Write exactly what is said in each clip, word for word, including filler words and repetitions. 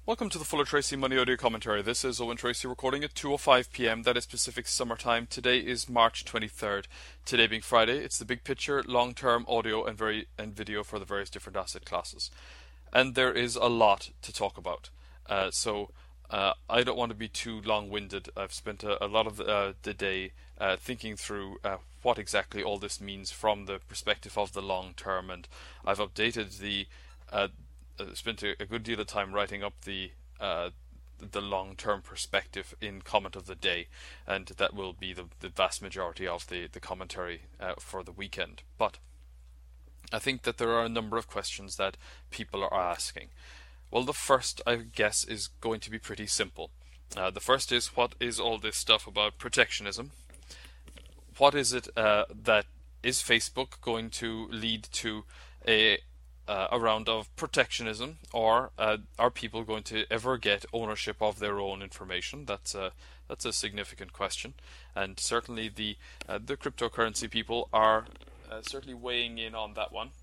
Welcome to the Fuller Tracy Money Audio Commentary. This is Owen Tracy recording at two oh five p m. That is Pacific Summer Time. Today is March twenty-third. Today being Friday, it's the big picture, long-term audio and very and video for the various different asset classes. And there is a lot to talk about. Uh, so uh, I don't want to be too long-winded. I've spent a, a lot of uh, the day uh, thinking through uh, what exactly all this means from the perspective of the long term, and I've updated the uh, Uh, spent a, a good deal of time writing up the uh, the long-term perspective in comment of the day, and that will be the, the vast majority of the the commentary uh, for the weekend. But I think that there are a number of questions that people are asking. Well, the first, I guess, is going to be pretty simple. Uh, the first is, what is all this stuff about protectionism? What is it uh, that is Facebook going to lead to a Uh, a round of protectionism, or uh, are people going to ever get ownership of their own information? That's a that's a significant question, and certainly the uh, the cryptocurrency people are uh, certainly weighing in on that one.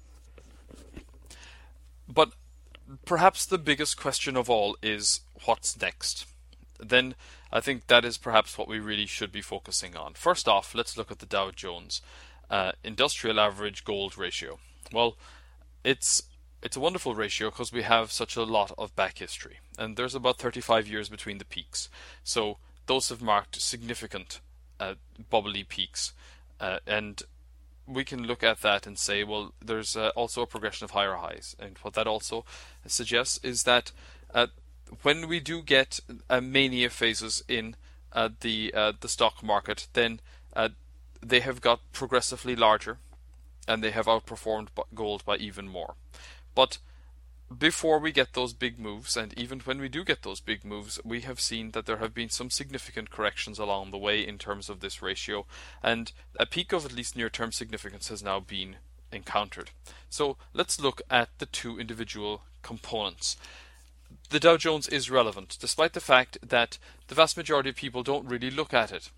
But perhaps the biggest question of all is, what's next? Then I think that is perhaps what we really should be focusing on. First off, let's look at the Dow Jones uh, Industrial Average Gold Ratio. Well, It's it's a wonderful ratio because we have such a lot of back history, and there's about thirty-five years between the peaks. So those have marked significant uh, bubbly peaks, uh, and we can look at that and say, well, there's uh, also a progression of higher highs, and what that also suggests is that uh, when we do get uh, mania phases in uh, the uh, the stock market, then uh, they have got progressively larger, and they have outperformed gold by even more. But before we get those big moves, and even when we do get those big moves, we have seen that there have been some significant corrections along the way in terms of this ratio, and a peak of at least near-term significance has now been encountered. So let's look at the two individual components. The Dow Jones is relevant, despite the fact that the vast majority of people don't really look at it.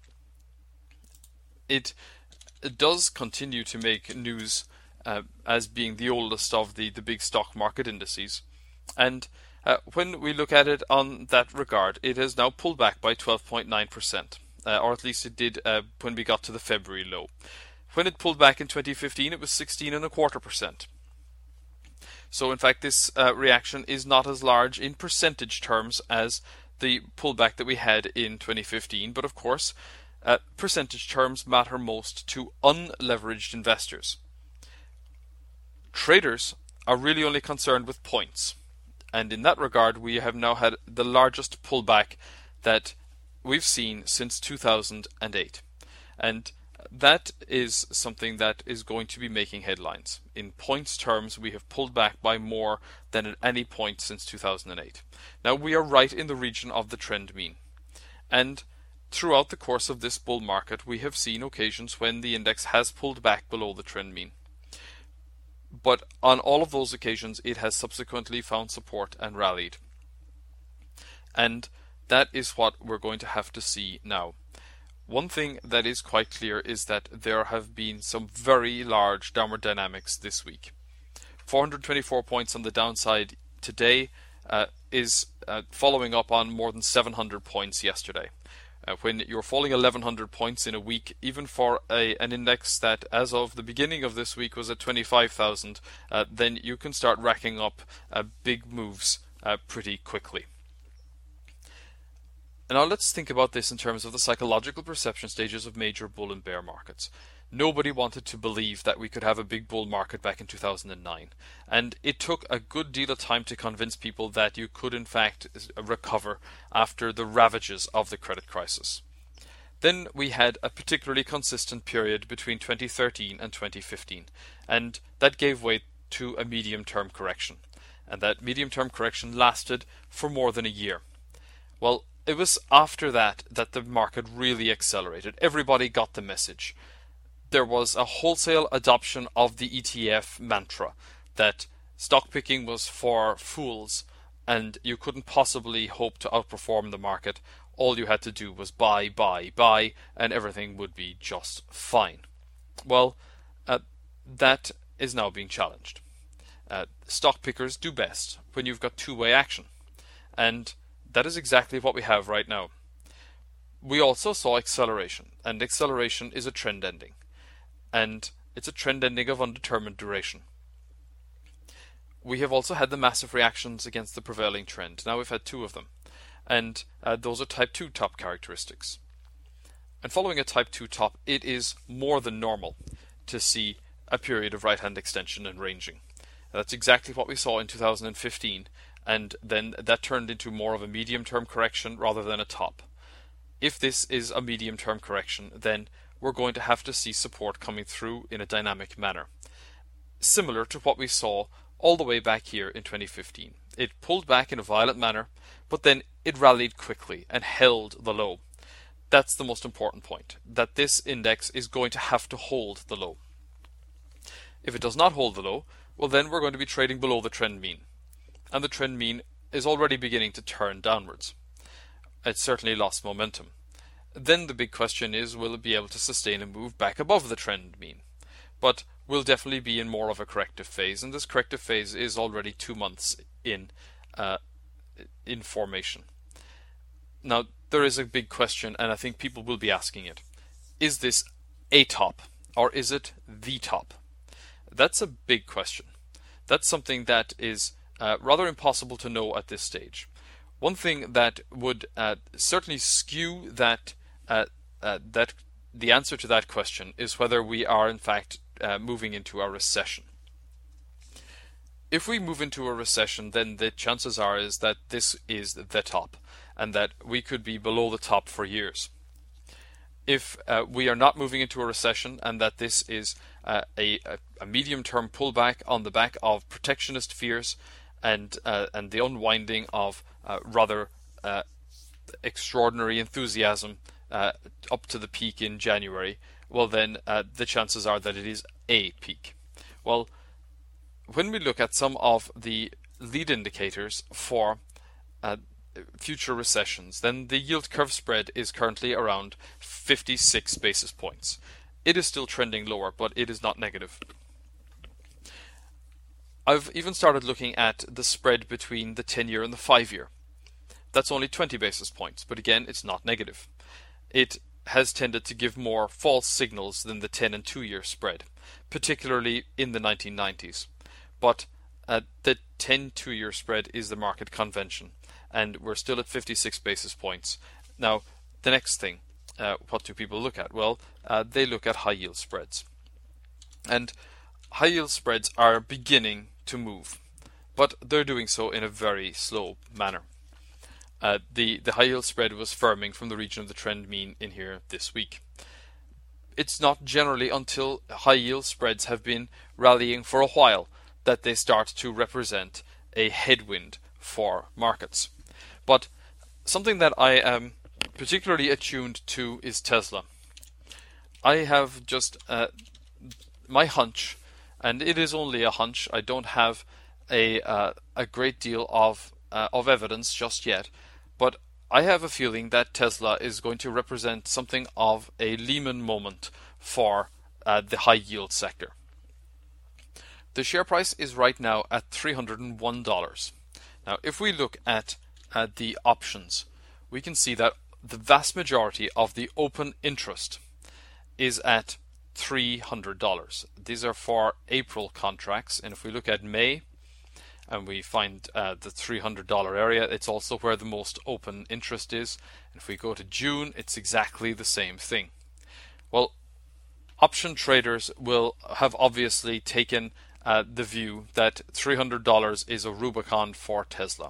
It It does continue to make news uh, as being the oldest of the, the big stock market indices. And uh, when we look at it on that regard, it has now pulled back by twelve point nine percent, uh, or at least it did uh, when we got to the February low. When it pulled back in twenty fifteen, it was sixteen and a quarter percent. So in fact, this uh, reaction is not as large in percentage terms as the pullback that we had in twenty fifteen, but of course, Uh, percentage terms matter most to unleveraged investors. Traders are really only concerned with points, and in that regard we have now had the largest pullback that we've seen since two thousand eight, and that is something that is going to be making headlines. In points terms, we have pulled back by more than at any point since two thousand eight. Now, we are right in the region of the trend mean, and throughout the course of this bull market, we have seen occasions when the index has pulled back below the trend mean. But on all of those occasions, it has subsequently found support and rallied. And that is what we're going to have to see now. One thing that is quite clear is that there have been some very large downward dynamics this week. four hundred twenty-four points on the downside today uh, is uh, following up on more than seven hundred points yesterday. Uh, when you're falling eleven hundred points in a week, even for a, an index that as of the beginning of this week was at twenty-five thousand, uh, then you can start racking up uh, big moves uh, pretty quickly. And now let's think about this in terms of the psychological perception stages of major bull and bear markets. Nobody wanted to believe that we could have a big bull market back in two thousand nine, and it took a good deal of time to convince people that you could in fact recover after the ravages of the credit crisis. Then we had a particularly consistent period between twenty thirteen and twenty fifteen, and that gave way to a medium-term correction, and that medium-term correction lasted for more than a year. Well, it was after that that the market really accelerated. Everybody got the message. There was a wholesale adoption of the E T F mantra that stock picking was for fools and you couldn't possibly hope to outperform the market. All you had to do was buy, buy, buy, and everything would be just fine. Well, uh, that is now being challenged. Uh, stock pickers do best when you've got two-way action. And that is exactly what we have right now. We also saw acceleration, and acceleration is a trend ending. And it's a trend ending of undetermined duration. We have also had the massive reactions against the prevailing trend. Now we've had two of them. And uh, those are type two top characteristics. And following a type two top, it is more than normal to see a period of right-hand extension and ranging. That's exactly what we saw in two thousand fifteen, and then that turned into more of a medium-term correction rather than a top. If this is a medium-term correction, then we're going to have to see support coming through in a dynamic manner, similar to what we saw all the way back here in twenty fifteen. It pulled back in a violent manner, but then it rallied quickly and held the low. That's the most important point, that this index is going to have to hold the low. If it does not hold the low, well then we're going to be trading below the trend mean. And the trend mean is already beginning to turn downwards. It's certainly lost momentum. Then the big question is, will it be able to sustain a move back above the trend mean? But we'll definitely be in more of a corrective phase, and this corrective phase is already two months in, uh, in formation. Now, there is a big question, and I think people will be asking it. Is this a top, or is it the top? That's a big question. That's something that is uh, rather impossible to know at this stage. One thing that would uh, certainly skew that uh, uh, that the answer to that question is whether we are in fact uh, moving into a recession. If we move into a recession, then the chances are is that this is the top, and that we could be below the top for years. If uh, we are not moving into a recession, and that this is uh, a, a medium-term pullback on the back of protectionist fears and uh, and the unwinding of uh, rather uh, extraordinary enthusiasm uh, up to the peak in January, well then uh, the chances are that it is a peak. Well, when we look at some of the lead indicators for uh, future recessions, then the yield curve spread is currently around fifty-six basis points. It is still trending lower, but it is not negative. I've even started looking at the spread between the ten-year and the five-year. That's only twenty basis points, but again, it's not negative. It has tended to give more false signals than the ten and two-year spread, particularly in the nineteen nineties. But uh, the ten two-year spread is the market convention, and we're still at fifty-six basis points. Now, the next thing, uh, what do people look at? Well, uh, they look at high yield spreads. And high yield spreads are beginning to move, but they're doing so in a very slow manner. Uh, the, the high yield spread was firming from the region of the trend mean in here this week. It's not generally until high yield spreads have been rallying for a while that they start to represent a headwind for markets. But something that I am particularly attuned to is Tesla. I have just uh, my hunch, and it is only a hunch. I don't have a uh, a great deal of uh, of evidence just yet, but I have a feeling that Tesla is going to represent something of a Lehman moment for uh, the high yield sector. The share price is right now at three hundred one dollars. Now, if we look at, at the options, we can see that the vast majority of the open interest is at three hundred dollars. These are for April contracts, and if we look at May and we find uh, the three hundred dollars area, it's also where the most open interest is. And if we go to June, it's exactly the same thing. Well, option traders will have obviously taken Uh, the view that three hundred dollars is a Rubicon for Tesla.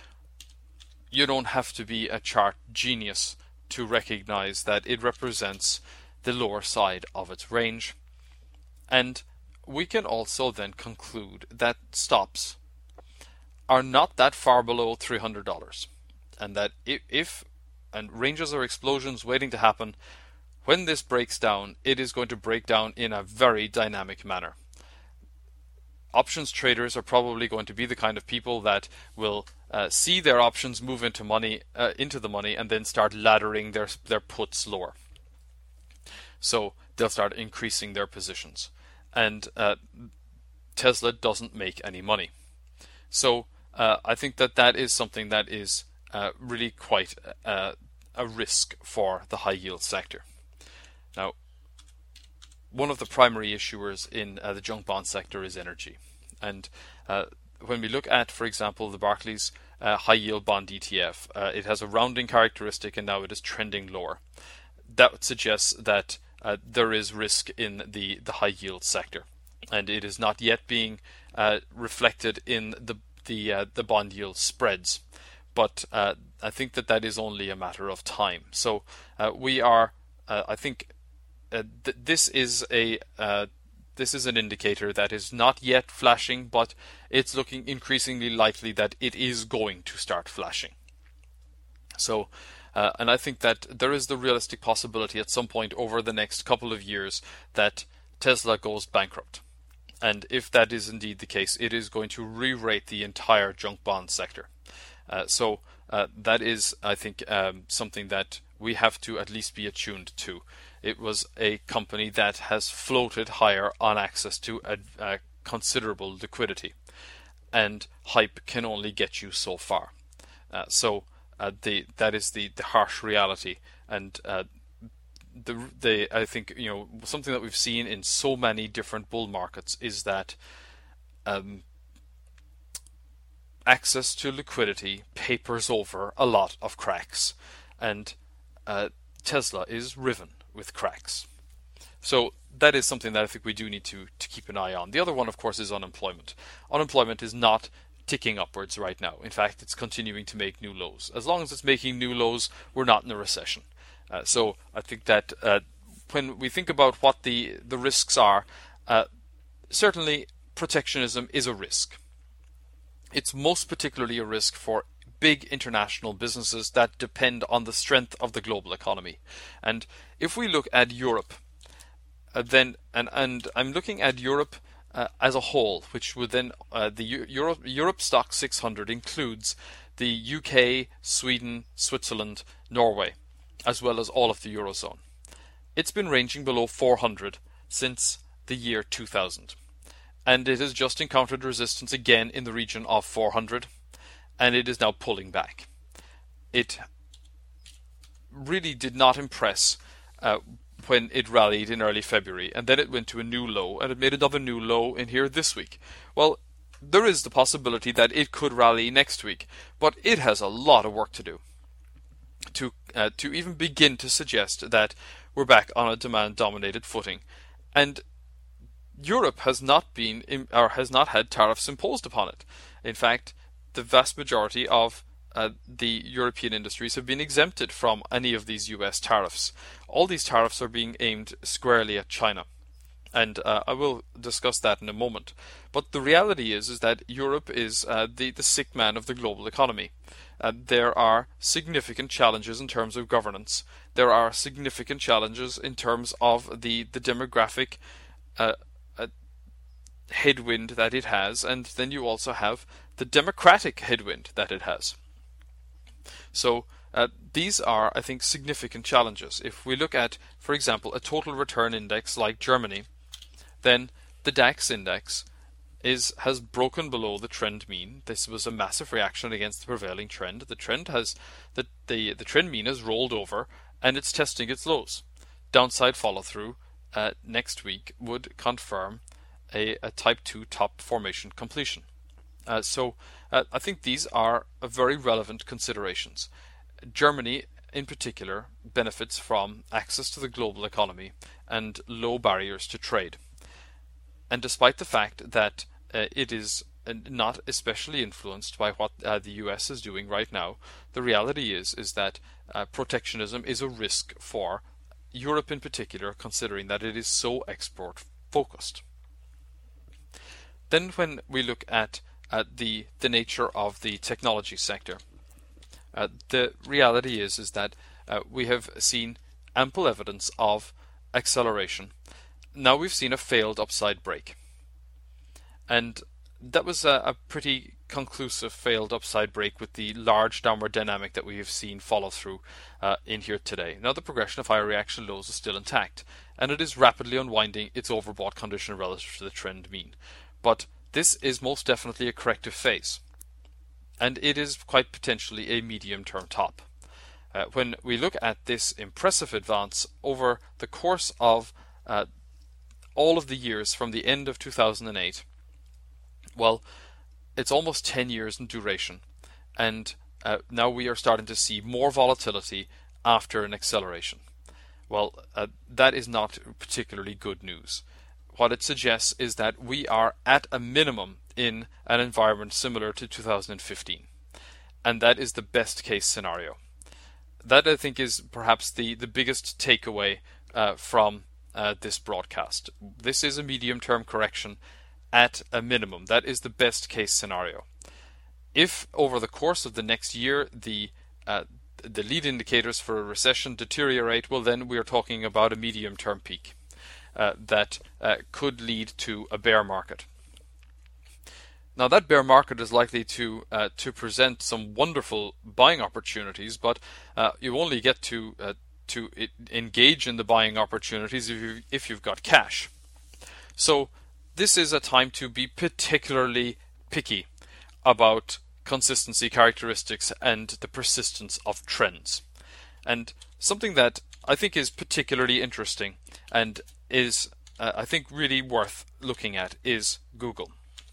You don't have to be a chart genius to recognize that it represents the lower side of its range. And we can also then conclude that stops are not that far below three hundred dollars. And that if, if and ranges or explosions waiting to happen, when this breaks down, it is going to break down in a very dynamic manner. Options traders are probably going to be the kind of people that will uh, see their options move into money, uh, into the money, and then start laddering their their puts lower. So they'll start increasing their positions, and uh, Tesla doesn't make any money. So uh, I think that that is something that is uh, really quite uh, a risk for the high yield sector. Now, one of the primary issuers in uh, the junk bond sector is energy. And uh, when we look at, for example, the Barclays uh, high yield bond E T F, uh, it has a rounding characteristic and now it is trending lower. That suggests that uh, there is risk in the, the high yield sector, and it is not yet being uh, reflected in the the uh, the bond yield spreads. But uh, I think that that is only a matter of time. So uh, we are, uh, I think, uh, th- this is a uh, this is an indicator that is not yet flashing, but it's looking increasingly likely that it is going to start flashing. So, uh, and I think that there is the realistic possibility at some point over the next couple of years that Tesla goes bankrupt. And if that is indeed the case, it is going to re-rate the entire junk bond sector. Uh, so uh, that is, I think, um, something that we have to at least be attuned to. It was a company that has floated higher on access to a, a considerable liquidity, and hype can only get you so far. Uh, so uh, the that is the, the harsh reality, and uh, the the I think you know something that we've seen in so many different bull markets is that um, access to liquidity papers over a lot of cracks, and uh, Tesla is riven with cracks. So that is something that I think we do need to, to keep an eye on. The other one, of course, is unemployment. Unemployment is not ticking upwards right now. In fact, it's continuing to make new lows. As long as it's making new lows, we're not in a recession. Uh, so I think that uh, when we think about what the, the risks are, uh, certainly protectionism is a risk. It's most particularly a risk for big international businesses that depend on the strength of the global economy. And if we look at Europe, uh, then and and I'm looking at Europe uh, as a whole, which would then uh, the Europe Europe Stock six hundred includes the U K, Sweden, Switzerland, Norway, as well as all of the Eurozone. It's been ranging below four hundred since the year two thousand, and it has just encountered resistance again in the region of four hundred. And it is now pulling back. It really did not impress uh, when it rallied in early February, and then it went to a new low, and it made another new low in here this week. Well, there is the possibility that it could rally next week, but it has a lot of work to do to uh, to even begin to suggest that we're back on a demand-dominated footing. And Europe has not been or has not had tariffs imposed upon it. In fact, the vast majority of uh, the European industries have been exempted from any of these U S tariffs. All these tariffs are being aimed squarely at China, and uh, I will discuss that in a moment. But the reality is, is that Europe is uh, the, the sick man of the global economy. Uh, there are significant challenges in terms of governance. There are significant challenges in terms of the, the demographic uh, uh, headwind that it has, and then you also have the democratic headwind that it has. So uh, these are, I think, significant challenges. If we look at, for example, a total return index like Germany, then the DAX index is has broken below the trend mean. This was a massive reaction against the prevailing trend. The trend has the the, the trend mean has rolled over, and it's testing its lows. Downside follow through uh, next week would confirm a, a type two top formation completion. Uh, so uh, I think these are uh, very relevant considerations. Germany, in particular, benefits from access to the global economy and low barriers to trade. And despite the fact that uh, it is uh, not especially influenced by what uh, the U S is doing right now, the reality is is that uh, protectionism is a risk for Europe in particular, considering that it is so export focused. Then when we look at Uh, the the nature of the technology sector, uh, the reality is is that uh, we have seen ample evidence of acceleration. Now we've seen a failed upside break, and that was a, a pretty conclusive failed upside break with the large downward dynamic that we have seen follow through uh, in here today. Now the progression of higher reaction lows is still intact, and it is rapidly unwinding its overbought condition relative to the trend mean. But this is most definitely a corrective phase. and it is quite potentially a medium-term top. Uh, when we look at this impressive advance over the course of uh, all of the years from the end of two thousand eight, well, it's almost ten years in duration, and uh, now we are starting to see more volatility after an acceleration. Well, uh, that is not particularly good news. What it suggests is that we are at a minimum in an environment similar to two thousand fifteen, and that is the best case scenario. That, I think, is perhaps the, the biggest takeaway uh, from uh, this broadcast. This is a medium-term correction at a minimum. That is the best case scenario. If over the course of the next year the uh, the lead indicators for a recession deteriorate, well, then we are talking about a medium-term peak uh, that uh, could lead to a bear market. Now, that bear market is likely to uh, to present some wonderful buying opportunities, but uh, you only get to uh, to it, engage in the buying opportunities if you if you've got cash. So this is a time to be particularly picky about consistency characteristics and the persistence of trends. And something that I think is particularly interesting and is uh, I think really worth looking at is Google.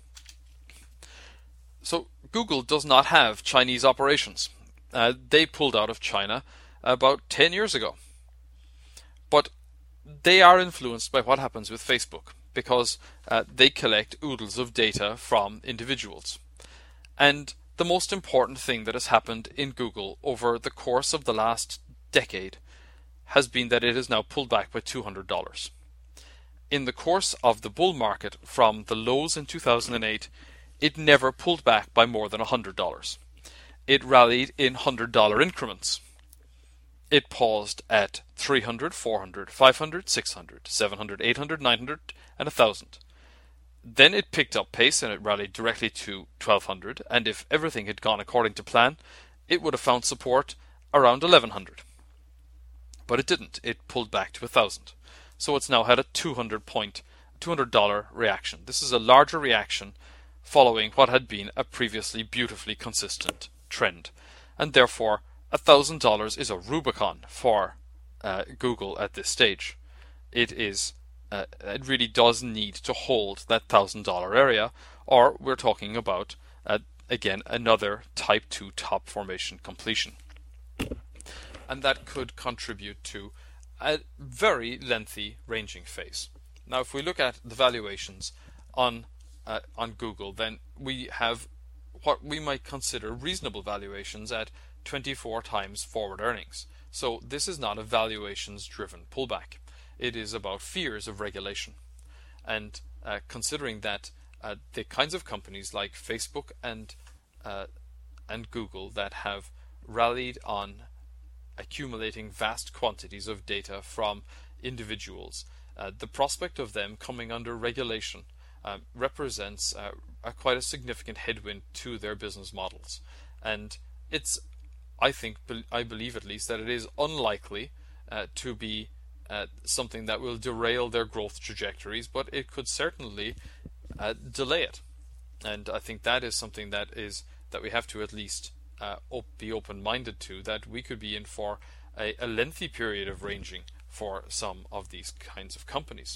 So Google does not have Chinese operations. Uh, they pulled out of China about ten years ago. But they are influenced by what happens with Facebook because uh, they collect oodles of data from individuals. And the most important thing that has happened in Google over the course of the last decade has been that it has now pulled back by two hundred dollars. In the course of the bull market from the lows in two thousand eight, it never pulled back by more than one hundred dollars. It rallied in one hundred dollar increments. It paused at three hundred, four hundred, five hundred, six hundred, seven hundred, eight hundred, nine hundred, and one thousand. Then it picked up pace and it rallied directly to twelve hundred, and if everything had gone according to plan, it would have found support around eleven hundred. But it didn't. It pulled back to one thousand. So it's now had a two hundred point, two hundred dollar reaction. This is a larger reaction following what had been a previously beautifully consistent trend. And therefore, one thousand dollars is a Rubicon for uh, Google at this stage. It is, uh, it really does need to hold that one thousand dollar area, or we're talking about, uh, again, another type two top formation completion. And that could contribute to a very lengthy ranging phase. Now, if we look at the valuations on Uh, on Google, then we have what we might consider reasonable valuations at twenty-four times forward earnings. So this is not a valuations driven pullback. It is about fears of regulation. And uh, considering that uh, the kinds of companies like Facebook and uh, and Google that have rallied on accumulating vast quantities of data from individuals, uh, the prospect of them coming under regulation Um, represents uh, a quite a significant headwind to their business models. And it's, I think, be- I believe at least, that it is unlikely uh, to be uh, something that will derail their growth trajectories, but it could certainly uh, delay it. And I think that is something that is that we have to at least uh, op- be open-minded to, that we could be in for a, a lengthy period of ranging for some of these kinds of companies.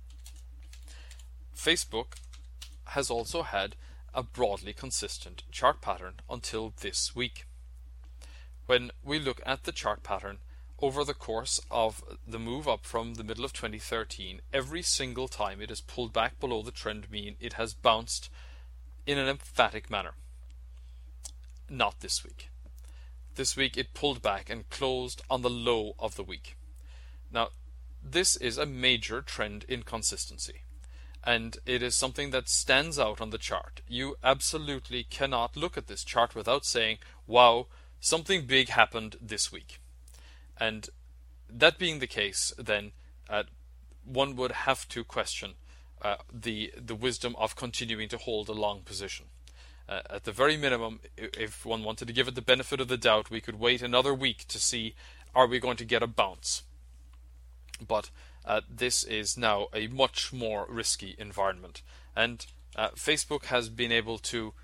Facebook has also had a broadly consistent chart pattern until this week. When we look at the chart pattern over the course of the move up from the middle of twenty thirteen, every single time it has pulled back below the trend mean, it has bounced in an emphatic manner. Not this week. This week it pulled back and closed on the low of the week. Now, this is a major trend inconsistency. And it is something that stands out on the chart. You absolutely cannot look at this chart without saying, wow, something big happened this week. And that being the case, then uh, one would have to question uh, the the wisdom of continuing to hold a long position. Uh, at the very minimum, if one wanted to give it the benefit of the doubt, we could wait another week to see, are we going to get a bounce? But uh, this is now a much more risky environment. And uh, Facebook has been able to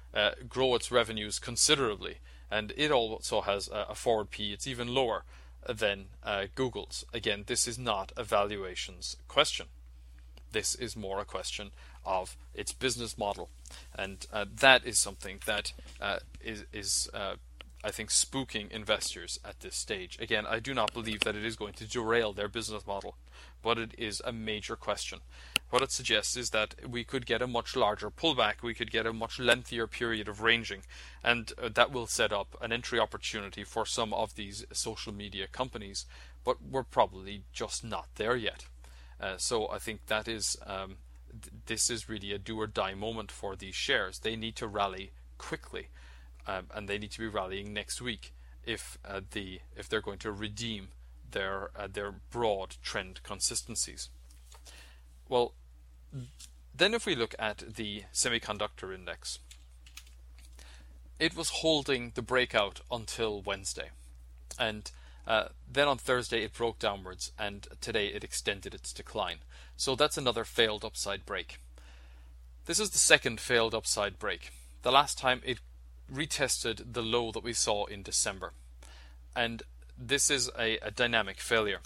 uh, grow its revenues considerably, and it also has a, a forward P E. It's even lower than uh, Google's. Again, this is not a valuations question. This is more a question of its business model, and uh, that is something that uh, is, is uh, I think, spooking investors at this stage. Again, I do not believe that it is going to derail their business model, but it is a major question. What it suggests is that we could get a much larger pullback, we could get a much lengthier period of ranging, and uh, that will set up an entry opportunity for some of these social media companies, but we're probably just not there yet. Uh, so I think that is um, th- this is really a do or die moment for these shares. They need to rally quickly, um, and they need to be rallying next week if uh, the if they're going to redeem their uh, their broad trend consistencies. Well, then if we look at the semiconductor index, it was holding the breakout until Wednesday, and Uh, then on Thursday it broke downwards, and today it extended its decline. So that's another failed upside break. This is the second failed upside break. The last time it retested the low that we saw in December. And this is a, a dynamic failure.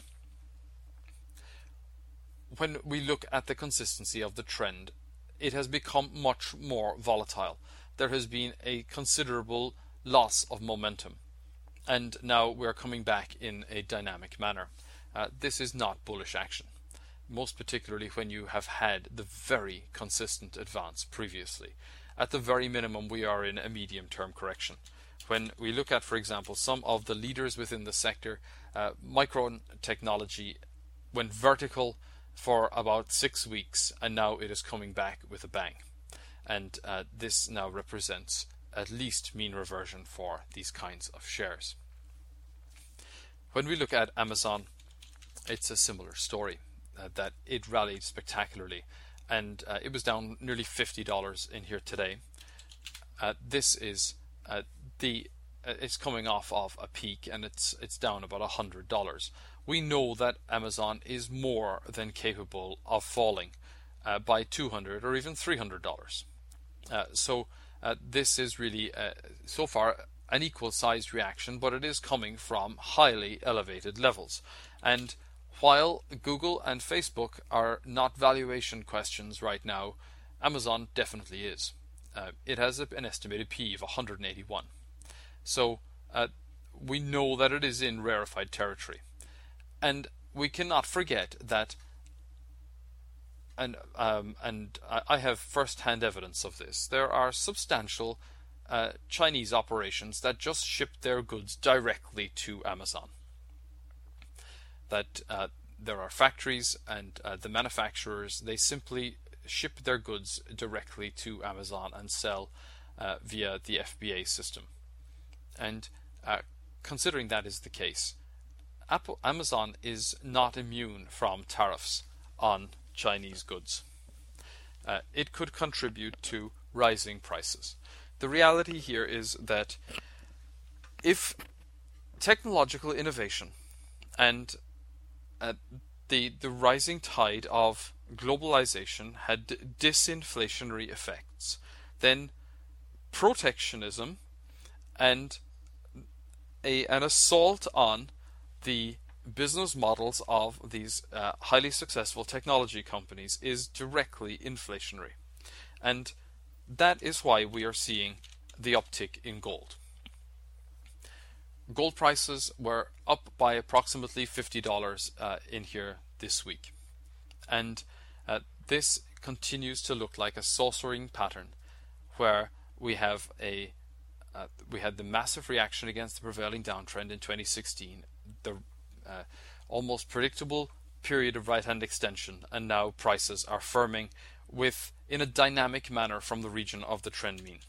When we look at the consistency of the trend, it has become much more volatile. There has been a considerable loss of momentum. And now we're coming back in a dynamic manner. Uh, this is not bullish action, most particularly when you have had the very consistent advance previously. At the very minimum, we are in a medium-term correction. When we look at, for example, some of the leaders within the sector, uh, Micron Technology went vertical for about six weeks, and now it is coming back with a bang. And uh, this now represents at least mean reversion for these kinds of shares. When we look at Amazon, it's a similar story, uh, that it rallied spectacularly, and uh, it was down nearly fifty dollars in here today. Uh, this is uh, the uh, it's coming off of a peak, and it's it's down about one hundred dollars. We know that Amazon is more than capable of falling uh, by two hundred or even three hundred dollars. Uh, so Uh, this is really, uh, so far, an equal-sized reaction, but it is coming from highly elevated levels. And while Google and Facebook are not valuation questions right now, Amazon definitely is. Uh, it has an estimated P E of one hundred eighty-one. So uh, we know that it is in rarefied territory. And we cannot forget that, and um, and I have first-hand evidence of this, there are substantial uh, Chinese operations that just ship their goods directly to Amazon. That uh, there are factories and uh, the manufacturers, they simply ship their goods directly to Amazon and sell uh, via the F B A system. And uh, considering that is the case, Apple, Amazon is not immune from tariffs on Chinese goods. Uh, it could contribute to rising prices. The reality here is that if technological innovation and uh, the the rising tide of globalization had disinflationary effects, then protectionism and a an assault on the business models of these uh, highly successful technology companies is directly inflationary. And that is why we are seeing the uptick in gold. Gold prices were up by approximately fifty dollars uh, in here this week. And uh, this continues to look like a saucering pattern where we have a uh, we had the massive reaction against the prevailing downtrend in twenty sixteen, the uh, almost predictable period of right-hand extension, and now prices are firming with in a dynamic manner from the region of the trend mean.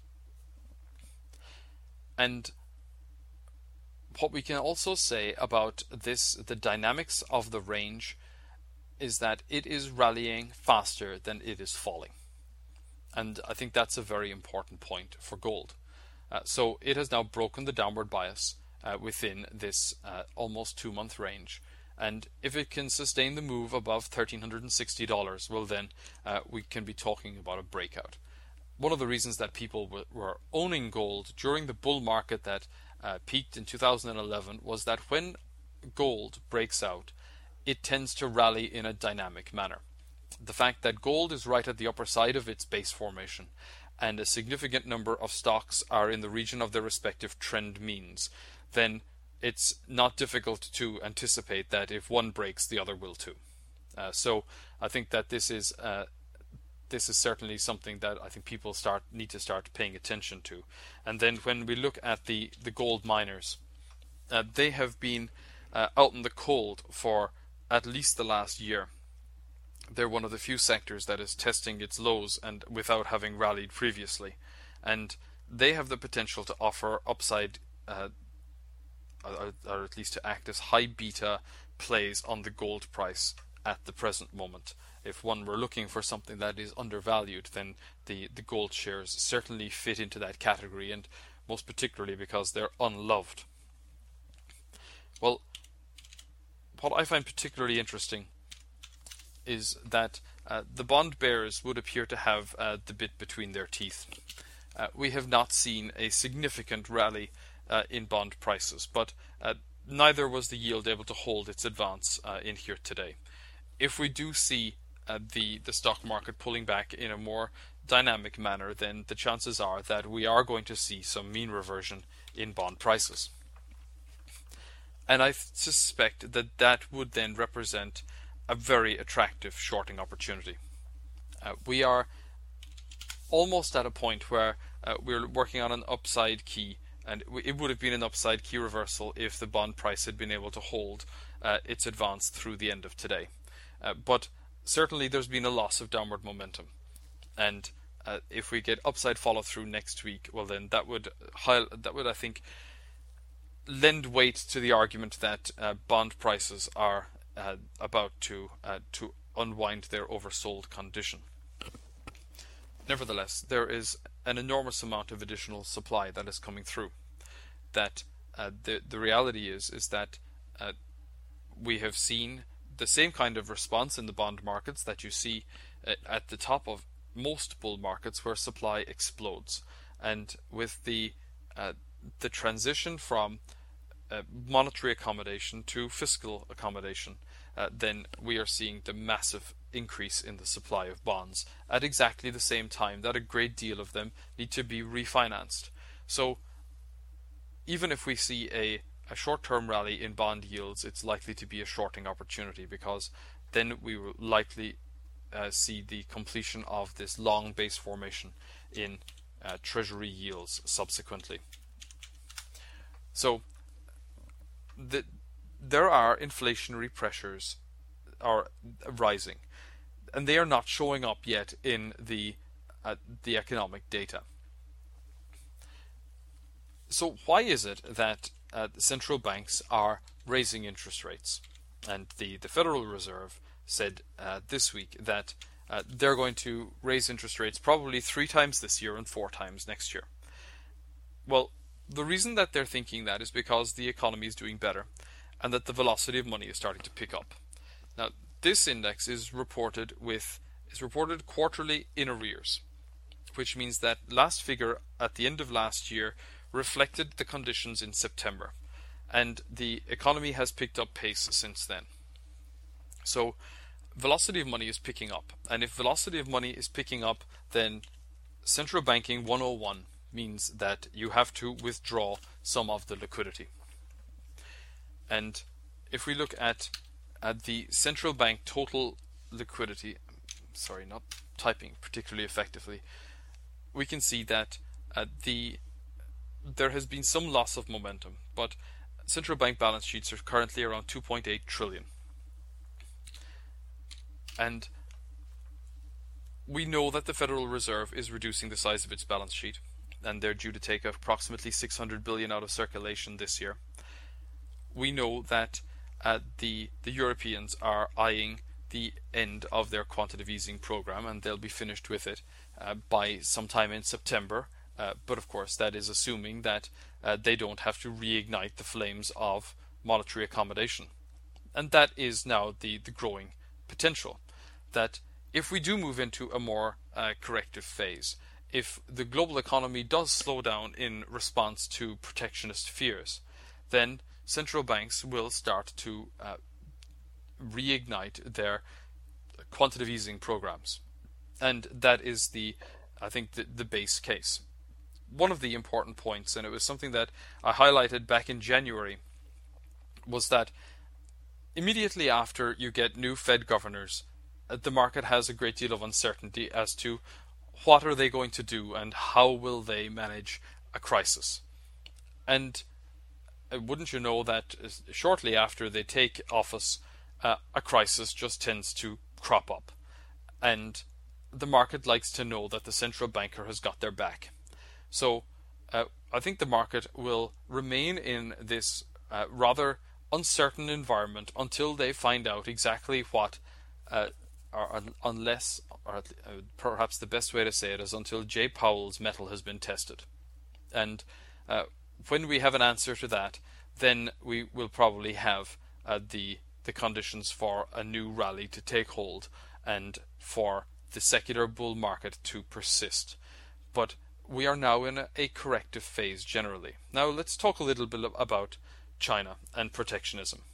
And what we can also say about this, the dynamics of the range, is that it is rallying faster than it is falling. And I think that's a very important point for gold. Uh, so it has now broken the downward bias uh, within this uh, almost two-month range. And if it can sustain the move above one thousand three hundred sixty dollars, well then uh, we can be talking about a breakout. one of the reasons that people were, were owning gold during the bull market that uh, peaked in two thousand eleven was that when gold breaks out, it tends to rally in a dynamic manner. The fact that gold is right at the upper side of its base formation, and a significant number of stocks are in the region of their respective trend means, then it's not difficult to anticipate that if one breaks, the other will too. Uh, so I think that this is uh, this is certainly something that I think people start need to start paying attention to. And then when we look at the the gold miners, uh, they have been uh, out in the cold for at least the last year. They're one of the few sectors that is testing its lows and without having rallied previously, and they have the potential to offer upside, uh, or, or at least to act as high beta plays on the gold price at the present moment. If one were looking for something that is undervalued, then the, the gold shares certainly fit into that category, and most particularly because they're unloved. Well, what I find particularly interesting is that uh, the bond bearers would appear to have uh, the bit between their teeth. Uh, we have not seen a significant rally uh, in bond prices, but uh, neither was the yield able to hold its advance uh, in here today. If we do see uh, the, the stock market pulling back in a more dynamic manner, then the chances are that we are going to see some mean reversion in bond prices. And I suspect that that would then represent a very attractive shorting opportunity. Uh, we are almost at a point where uh, we're working on an upside key, and it would have been an upside key reversal if the bond price had been able to hold uh, its advance through the end of today. Uh, but certainly there's been a loss of downward momentum, and uh, if we get upside follow through next week, well then that would that would I think lend weight to the argument that uh, bond prices are Uh, about to uh, to unwind their oversold condition. Nevertheless, there is an enormous amount of additional supply that is coming through. That uh, the the reality is is that uh, we have seen the same kind of response in the bond markets that you see uh, at the top of most bull markets, where supply explodes, and with the uh, the transition from Uh, monetary accommodation to fiscal accommodation, uh, then we are seeing the massive increase in the supply of bonds at exactly the same time that a great deal of them need to be refinanced. So even if we see a, a short-term rally in bond yields, it's likely to be a shorting opportunity, because then we will likely uh, see the completion of this long base formation in uh, treasury yields subsequently. So The, there are inflationary pressures are rising, and they are not showing up yet in the uh, the economic data. So why is it that uh, the central banks are raising interest rates? And the, the Federal Reserve said uh, this week that uh, they're going to raise interest rates probably three times this year and four times next year. Well, the reason that they're thinking that is because the economy is doing better, and that the velocity of money is starting to pick up. Now, this index is reported with is reported quarterly in arrears, which means that last figure at the end of last year reflected the conditions in September, and the economy has picked up pace since then. So, velocity of money is picking up, and if velocity of money is picking up, then central banking one oh one means that you have to withdraw some of the liquidity. And if we look at, at the central bank total liquidity, sorry, not typing particularly effectively, we can see that uh, the there has been some loss of momentum, but central bank balance sheets are currently around two point eight trillion. And we know that the Federal Reserve is reducing the size of its balance sheet, and they're due to take approximately six hundred billion out of circulation this year. We know that uh, the the Europeans are eyeing the end of their quantitative easing program, and they'll be finished with it uh, by sometime in September. Uh, but of course, that is assuming that uh, they don't have to reignite the flames of monetary accommodation, and that is now the the growing potential. That if we do move into a more uh, corrective phase, if the global economy does slow down in response to protectionist fears, then central banks will start to uh, reignite their quantitative easing programs. And that is the, I think, the, the base case. One of the important points, and it was something that I highlighted back in January, was that immediately after you get new Fed governors, the market has a great deal of uncertainty as to what are they going to do and how will they manage a crisis. And wouldn't you know that shortly after they take office, uh, a crisis just tends to crop up. And the market likes to know that the central banker has got their back. So uh, I think the market will remain in this uh, rather uncertain environment until they find out exactly what, uh, or unless, or uh, perhaps the best way to say it is until Jay Powell's mettle has been tested. And uh, when we have an answer to that, then we will probably have uh, the the conditions for a new rally to take hold and for the secular bull market to persist. But we are now in a, a corrective phase generally. Now let's talk a little bit about China and protectionism.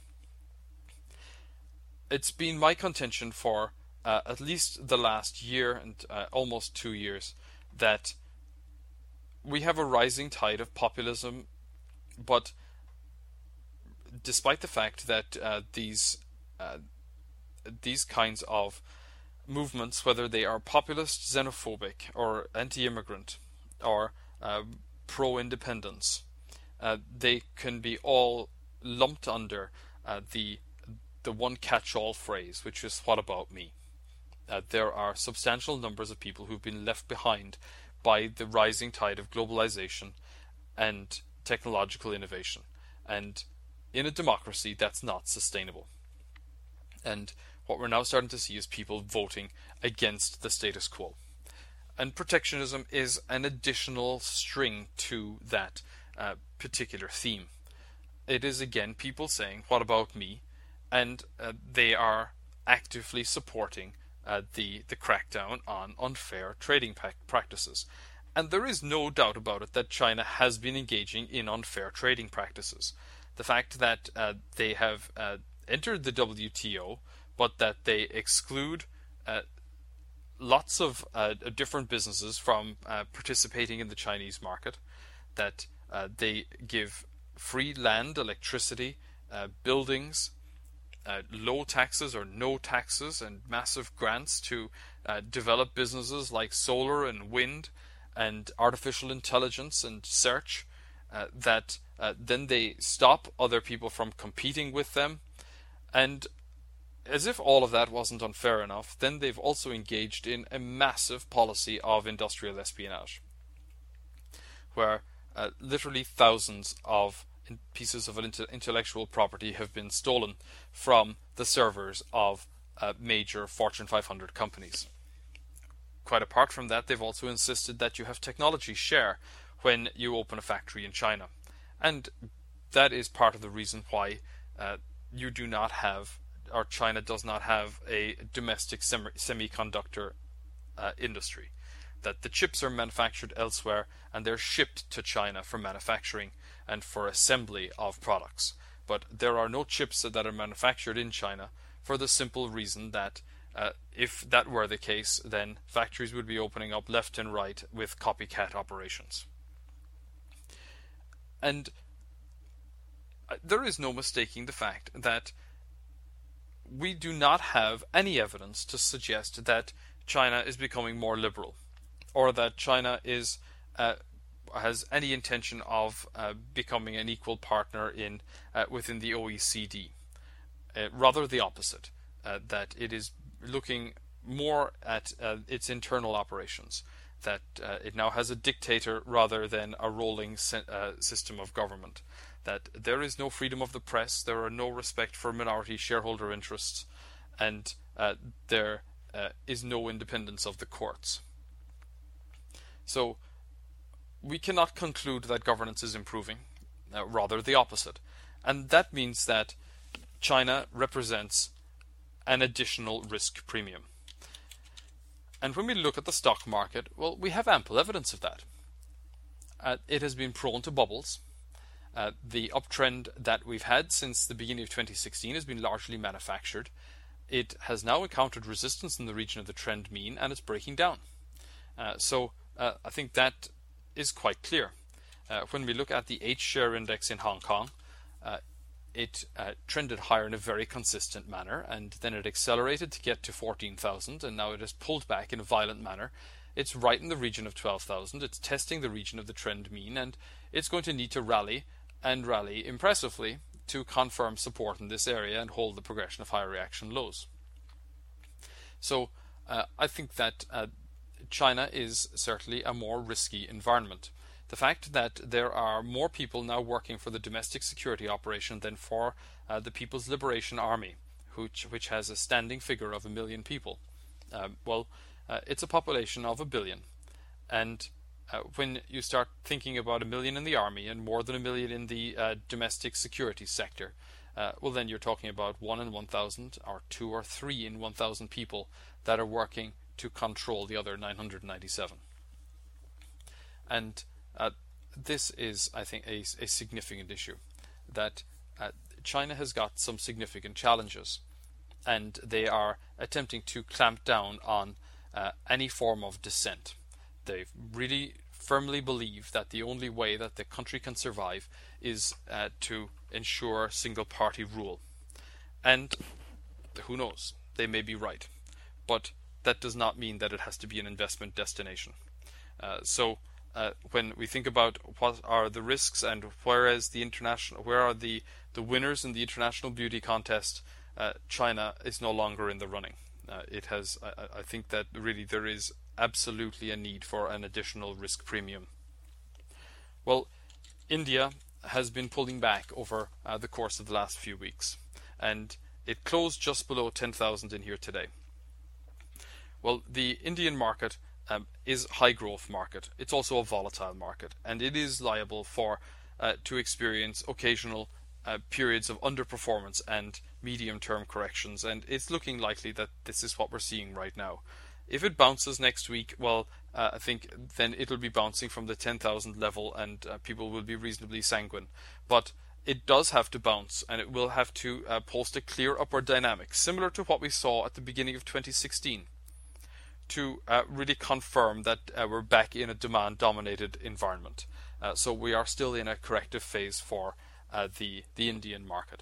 It's been my contention for uh, at least the last year and uh, almost two years that we have a rising tide of populism, but despite the fact that uh, these uh, these kinds of movements, whether they are populist, xenophobic, or anti-immigrant, or uh, pro-independence, uh, they can be all lumped under uh, the the one catch-all phrase, which is "what about me?" Uh, there are substantial numbers of people who've been left behind by the rising tide of globalization and technological innovation, and in a democracy that's not sustainable. And what we're now starting to see is people voting against the status quo. And protectionism is an additional string to that uh, particular theme. It is again people saying, what about me? And uh, they are actively supporting uh, the, the crackdown on unfair trading practices. And there is no doubt about it that China has been engaging in unfair trading practices. The fact that uh, they have uh, entered the W T O, but that they exclude uh, lots of uh, different businesses from uh, participating in the Chinese market, that uh, they give free land, electricity, uh, buildings, uh, low taxes or no taxes, and massive grants to uh, develop businesses like solar and wind and artificial intelligence and search, uh, that uh, then they stop other people from competing with them. And as if all of that wasn't unfair enough, then they've also engaged in a massive policy of industrial espionage, where uh, literally thousands of pieces of intellectual property have been stolen from the servers of uh, major Fortune five hundred companies. Quite apart from that, they've also insisted that you have technology share when you open a factory in China. And that is part of the reason why uh, you do not have, or China does not have, a domestic sem- semiconductor uh, industry. That the chips are manufactured elsewhere and they're shipped to China for manufacturing and for assembly of products. But there are no chips that are manufactured in China, for the simple reason that uh, if that were the case, then factories would be opening up left and right with copycat operations. And there is no mistaking the fact that we do not have any evidence to suggest that China is becoming more liberal, or that China is uh, has any intention of uh, becoming an equal partner in uh, within the O E C D. Uh, rather the opposite, uh, that it is looking more at uh, its internal operations, that uh, it now has a dictator rather than a rolling se- uh, system of government, that there is no freedom of the press, there are no respect for minority shareholder interests, and uh, there uh, is no independence of the courts. So we cannot conclude that governance is improving, uh, rather the opposite. And that means that China represents an additional risk premium. And when we look at the stock market, well, we have ample evidence of that. Uh, it has been prone to bubbles. Uh, the uptrend that we've had since the beginning of twenty sixteen has been largely manufactured. It has now encountered resistance in the region of the trend mean, and it's breaking down. Uh, so uh, I think that is quite clear. Uh, when we look at the H-share index in Hong Kong, uh, it uh, trended higher in a very consistent manner, and then it accelerated to get to fourteen thousand, and now it has pulled back in a violent manner. It's right in the region of twelve thousand. It's testing the region of the trend mean, and it's going to need to rally and rally impressively to confirm support in this area and hold the progression of higher reaction lows. So uh, I think that uh, China is certainly a more risky environment. The fact that there are more people now working for the domestic security operation than for uh, the People's Liberation Army, which, which has a standing figure of a million people. Uh, well, uh, it's a population of a billion. And uh, when you start thinking about a million in the army and more than a million in the uh, domestic security sector, uh, well, then you're talking about one in one thousand or two or three in one thousand people that are working to control the other nine hundred ninety-seven. And Uh, this is, I think, a, a significant issue, that uh, China has got some significant challenges, and they are attempting to clamp down on uh, any form of dissent. They really firmly believe that the only way that the country can survive is uh, to ensure single-party rule. And who knows, they may be right, but that does not mean that it has to be an investment destination. Uh, so Uh, when we think about what are the risks and where is the international, where are the, the winners in the international beauty contest, uh, China is no longer in the running. Uh, it has, I, I think that really there is absolutely a need for an additional risk premium. Well, India has been pulling back over uh, the course of the last few weeks, and it closed just below ten thousand in here today. Well, the Indian market Um, is a high growth market. It's also a volatile market, and it is liable for uh, to experience occasional uh, periods of underperformance and medium term corrections, and it's looking likely that this is what we're seeing right now. If it bounces next week, well, uh, I think then it'll be bouncing from the ten thousand level, and uh, people will be reasonably sanguine. But it does have to bounce, and it will have to uh, post a clear upward dynamic, similar to what we saw at the beginning of twenty sixteen. To uh, really confirm that uh, we're back in a demand-dominated environment. Uh, so we are still in a corrective phase for uh, the, the Indian market.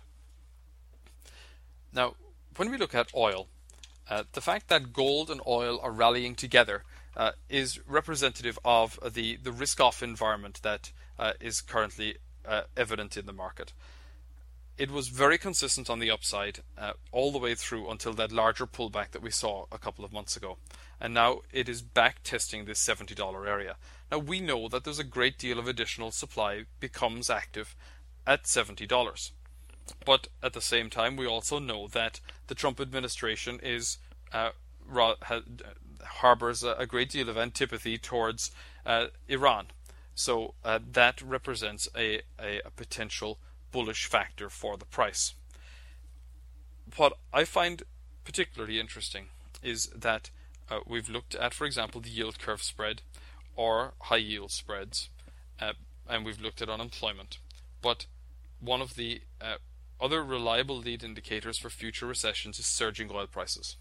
Now, when we look at oil, uh, the fact that gold and oil are rallying together uh, is representative of the, the risk-off environment that uh, is currently uh, evident in the market. It was very consistent on the upside uh, all the way through until that larger pullback that we saw a couple of months ago. And now it is back testing this seventy dollar area. Now we know that there's a great deal of additional supply becomes active at seventy dollars. But at the same time, we also know that the Trump administration is uh, ra- ha- harbors a, a great deal of antipathy towards uh, Iran. So uh, that represents a, a, a potential bullish factor for the price. What I find particularly interesting is that uh, we've looked at, for example, the yield curve spread or high yield spreads, uh, and we've looked at unemployment. But one of the uh, other reliable lead indicators for future recessions is surging oil prices.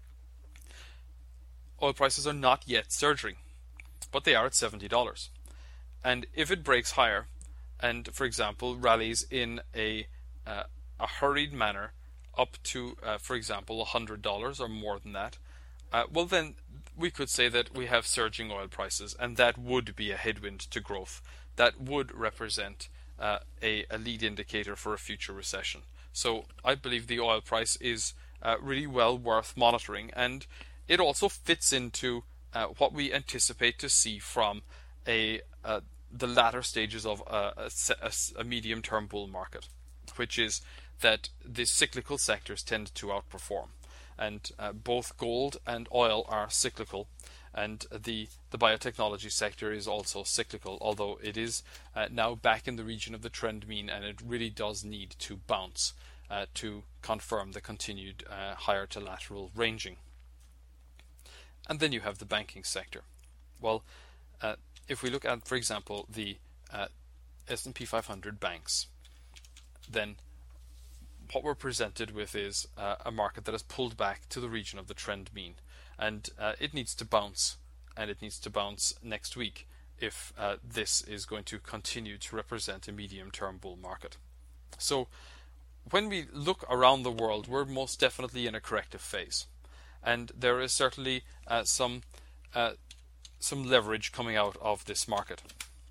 Oil prices are not yet surging, but they are at seventy dollars. And if it breaks higher, and, for example, rallies in a uh, a hurried manner up to, uh, for example, one hundred dollars or more than that, uh, well then we could say that we have surging oil prices, and that would be a headwind to growth. That would represent uh, a, a lead indicator for a future recession. So I believe the oil price is uh, really well worth monitoring, and it also fits into uh, what we anticipate to see from a uh, the latter stages of a, a, a medium-term bull market, which is that the cyclical sectors tend to outperform. And uh, both gold and oil are cyclical, and the, the biotechnology sector is also cyclical, although it is uh, now back in the region of the trend mean, and it really does need to bounce uh, to confirm the continued uh, higher to lateral ranging. And then you have the banking sector. Well, uh, if we look at, for example, the uh, S and P five hundred banks, then what we're presented with is uh, a market that has pulled back to the region of the trend mean, and uh, it needs to bounce, and it needs to bounce next week if uh, this is going to continue to represent a medium-term bull market. So when we look around the world, we're most definitely in a corrective phase, and there is certainly uh, some uh, some leverage coming out of this market.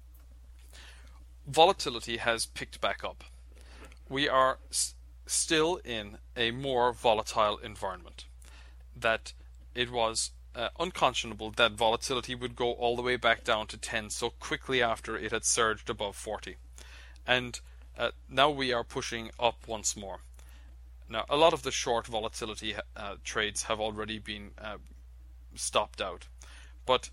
Volatility has picked back up. We are s- still in a more volatile environment. That it was uh, unconscionable that volatility would go all the way back down to ten so quickly after it had surged above forty. And uh, now we are pushing up once more. Now, a lot of the short volatility uh, trades have already been uh, stopped out. But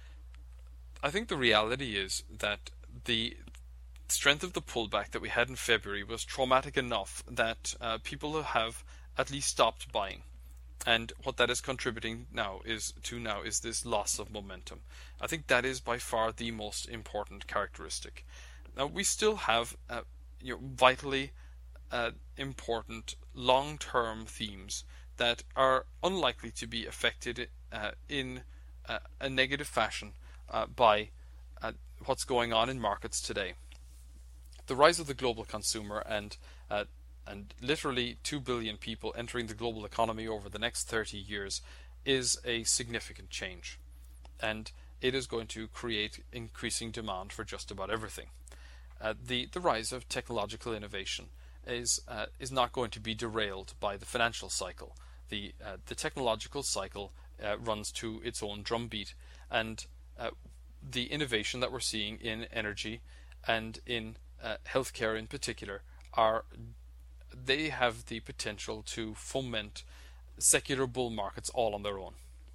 I think the reality is that the strength of the pullback that we had in February was traumatic enough that uh, people have at least stopped buying. And what that is contributing now is to now is this loss of momentum. I think that is by far the most important characteristic. Now, we still have uh, you know, vitally uh, important long-term themes that are unlikely to be affected uh, in uh, a negative fashion uh, by uh, what's going on in markets today. The rise of the global consumer and uh, and literally two billion people entering the global economy over the next thirty years is a significant change, and it is going to create increasing demand for just about everything. Uh, the the rise of technological innovation is uh, is not going to be derailed by the financial cycle. The uh, the technological cycle uh, runs to its own drumbeat, and uh, the innovation that we're seeing in energy and in uh, healthcare in particular are they have the potential to foment secular bull markets all on their own.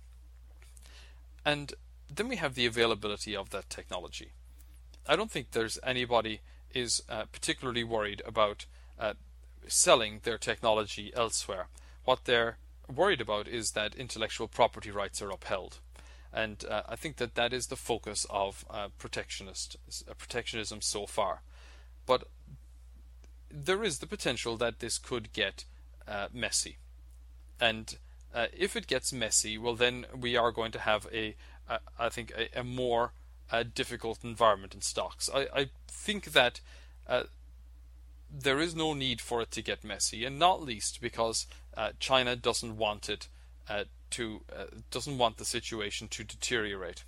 And then we have the availability of that technology. I don't think there's anybody is uh, particularly worried about uh, selling their technology elsewhere. What they're worried about is that intellectual property rights are upheld. And uh, I think that that is the focus of uh, protectionist uh, protectionism so far. But there is the potential that this could get uh, messy. And uh, if it gets messy, well, then we are going to have a, uh, I think, a, a more uh, difficult environment in stocks. I, I think that uh, there is no need for it to get messy, and not least because uh, China doesn't want it uh, to uh, doesn't want the situation to deteriorate.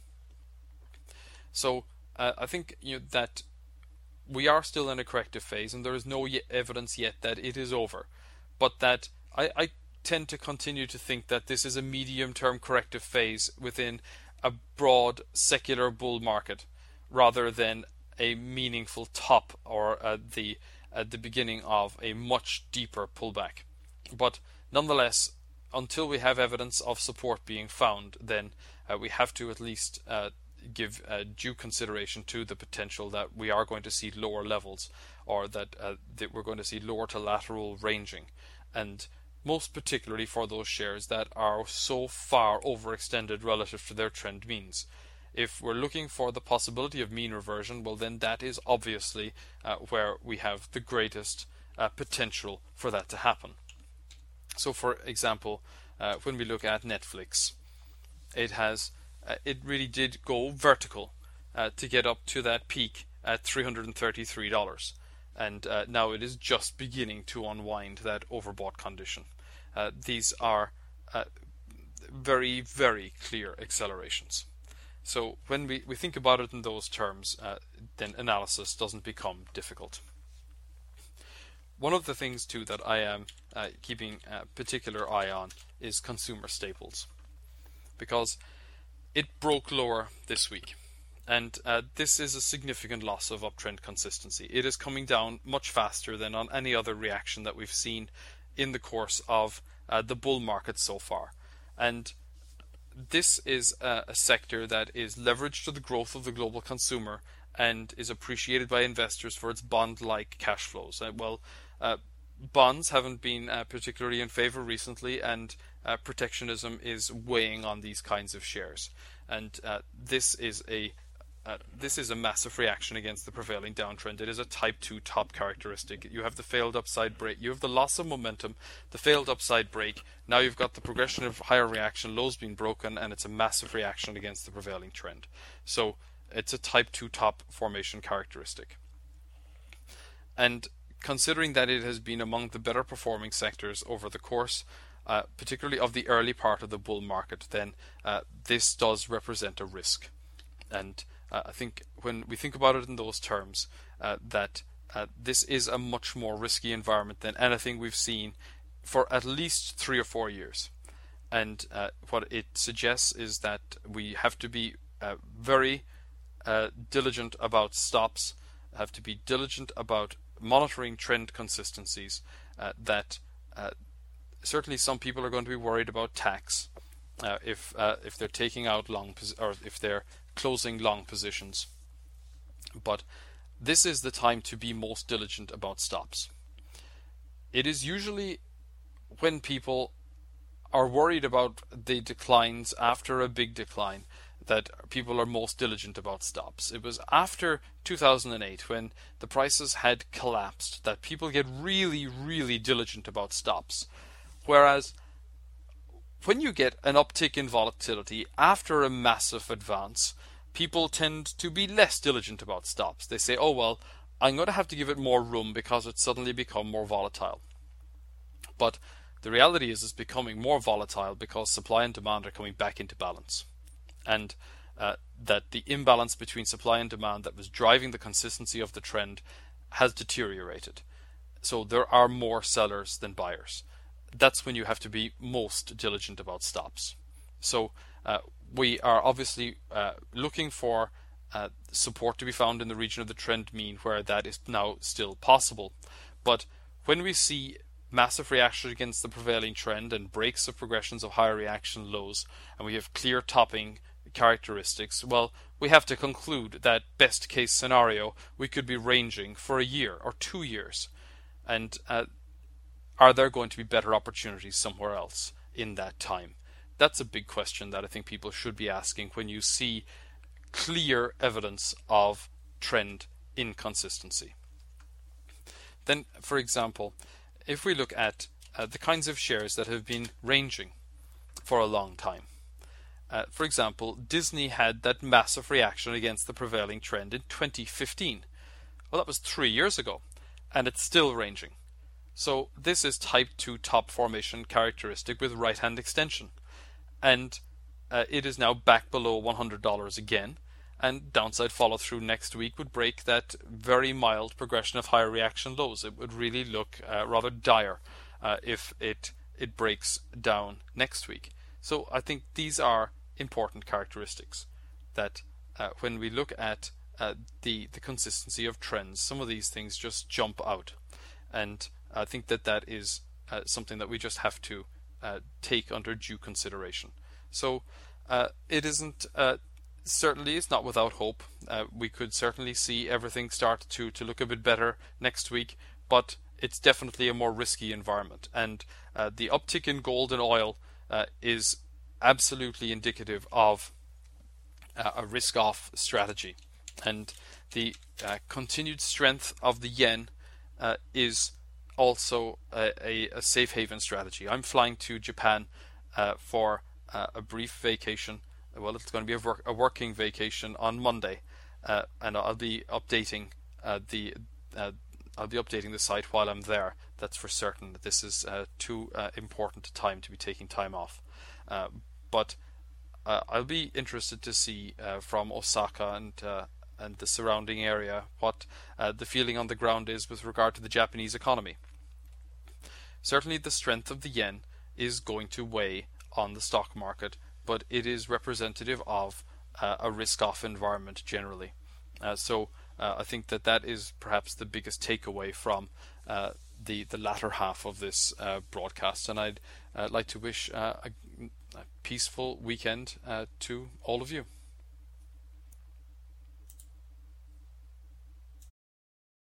So uh, I think you know that we are still in a corrective phase, and there is no yet evidence yet that it is over. But that I, I tend to continue to think that this is a medium-term corrective phase within a broad secular bull market, rather than a meaningful top or uh, the at the beginning of a much deeper pullback. But nonetheless, until we have evidence of support being found, then uh, we have to at least uh, give uh, due consideration to the potential that we are going to see lower levels, or that, uh, that we're going to see lower to lateral ranging, and most particularly for those shares that are so far overextended relative to their trend means. If we're looking for the possibility of mean reversion, well, then that is obviously uh, where we have the greatest uh, potential for that to happen. So, for example, uh, when we look at Netflix, it has uh, it really did go vertical uh, to get up to that peak at three hundred thirty-three dollars, and uh, now it is just beginning to unwind that overbought condition. Uh, these are uh, very, very clear accelerations. So when we, we think about it in those terms, uh, then analysis doesn't become difficult. One of the things too that I am uh, keeping a particular eye on is consumer staples, because it broke lower this week, and uh, this is a significant loss of uptrend consistency. It is coming down much faster than on any other reaction that we've seen in the course of uh, the bull market so far, and this is a, a sector that is leveraged to the growth of the global consumer and is appreciated by investors for its bond-like cash flows. Uh, well, uh, bonds haven't been uh, particularly in favor recently, and uh, protectionism is weighing on these kinds of shares. And uh, this is a uh, this is a massive reaction against the prevailing downtrend. It is a type two top characteristic. You have the failed upside break. You have the loss of momentum, the failed upside break. Now you've got the progression of higher reaction, lows being broken, and it's a massive reaction against the prevailing trend. So it's a type two top formation characteristic. And considering that it has been among the better performing sectors over the course, uh, particularly of the early part of the bull market, then uh, this does represent a risk. And uh, I think when we think about it in those terms, uh, that uh, this is a much more risky environment than anything we've seen for at least three or four years. And uh, what it suggests is that we have to be uh, very uh, diligent about stops, have to be diligent about monitoring trend consistencies, uh, that uh, certainly some people are going to be worried about tax uh, if uh, if they're taking out long pos- or if they're closing long positions. But this is the time to be most diligent about stops. It is usually when people are worried about the declines after a big decline that people are most diligent about stops. It was after two thousand eight, when the prices had collapsed, that people get really, really diligent about stops. Whereas when you get an uptick in volatility after a massive advance, people tend to be less diligent about stops. They say, oh well, I'm going to have to give it more room because it's suddenly become more volatile. But the reality is it's becoming more volatile because supply and demand are coming back into balance. And uh, that the imbalance between supply and demand that was driving the consistency of the trend has deteriorated. So there are more sellers than buyers. That's when you have to be most diligent about stops. So uh, we are obviously uh, looking for uh, support to be found in the region of the trend mean, where that is now still possible. But when we see massive reaction against the prevailing trend and breaks of progressions of higher reaction lows, and we have clear topping characteristics, well, we have to conclude that best case scenario we could be ranging for a year or two years. And uh, are there going to be better opportunities somewhere else in that time? That's a big question that I think people should be asking when you see clear evidence of trend inconsistency. Then, for example, if we look at uh, the kinds of shares that have been ranging for a long time, uh, for example, Disney had that massive reaction against the prevailing trend in twenty fifteen. Well, that was three years ago, and it's still ranging. So this is type two top formation characteristic with right hand extension, and uh, it is now back below one hundred dollars again, and downside follow through next week would break that very mild progression of higher reaction lows. It would really look uh, rather dire uh, if it it breaks down next week. So I think these are important characteristics that uh, when we look at uh, the the consistency of trends, some of these things just jump out, and I think that that is uh, something that we just have to uh, take under due consideration. So uh, it isn't uh, certainly it's not without hope. Uh, we could certainly see everything start to to look a bit better next week, but it's definitely a more risky environment, and uh, the uptick in gold and oil uh, is absolutely indicative of uh, a risk-off strategy, and the uh, continued strength of the yen uh, is also a, a, a safe haven strategy. I'm flying to Japan uh, for uh, a brief vacation. Well, it's going to be a, work, a working vacation on Monday, uh, and I'll be updating uh, the uh, I'll be updating the site while I'm there. That's for certain. This is uh, too uh, important a time to be taking time off. Uh, but uh, I'll be interested to see uh, from Osaka and uh, and the surrounding area what uh, the feeling on the ground is with regard to the Japanese economy. Certainly the strength of the yen is going to weigh on the stock market, but it is representative of uh, a risk-off environment generally. Uh, so uh, I think that that is perhaps the biggest takeaway from uh, the, the latter half of this uh, broadcast, and I'd uh, like to wish uh, a, a peaceful weekend uh, to all of you.